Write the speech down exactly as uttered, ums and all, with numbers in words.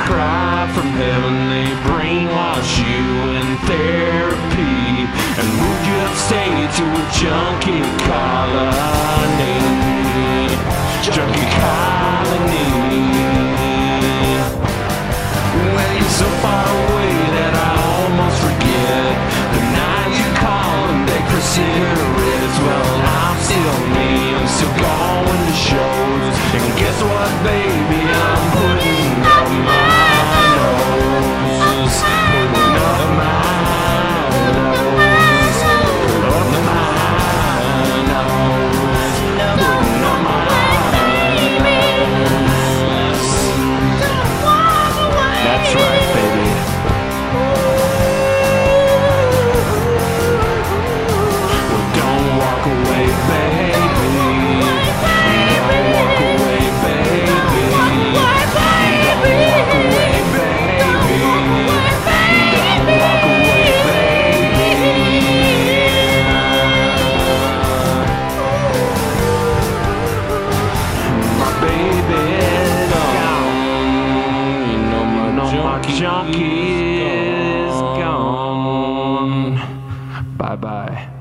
cry from heaven, they brainwash you in therapy and move you upstate to a junkie colony. Junkie colony. Well, you're so far away that I almost forget the night you call and beg for cigarettes. Well, I'm still me, I'm still going to shows. And guess what, baby, I'm putting up my nose. Putting up my nose. Up my nose. Putting up my nose. That's right, baby. Well, don't walk away, baby. Don't walk away, baby. Don't walk away, baby. Don't walk away, baby. My baby's gone. You know my, my junkie is gone. Bye bye.